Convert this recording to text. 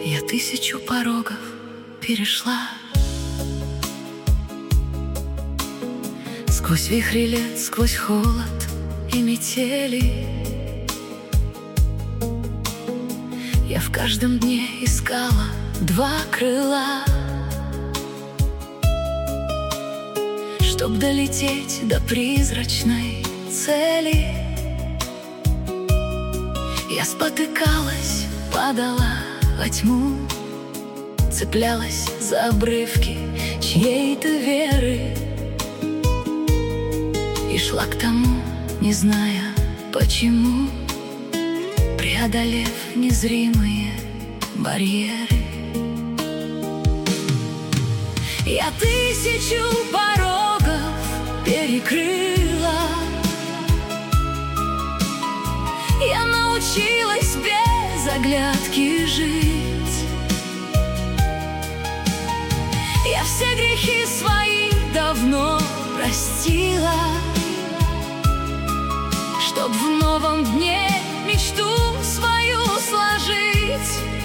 Я 1000 порогов перешла, сквозь вихри лет, сквозь холод и метели. Я в каждом дне искала 2 крыла, чтоб долететь до призрачной цели. Я спотыкалась, падала во тьму, цеплялась за обрывки чьей-то веры и шла к тому, не зная почему, преодолев незримые барьеры. Я 1000 порогов перекрыла. Я научилась без оглядки жить. Я все грехи свои давно простила, чтоб в новом дне мечту свою сложить.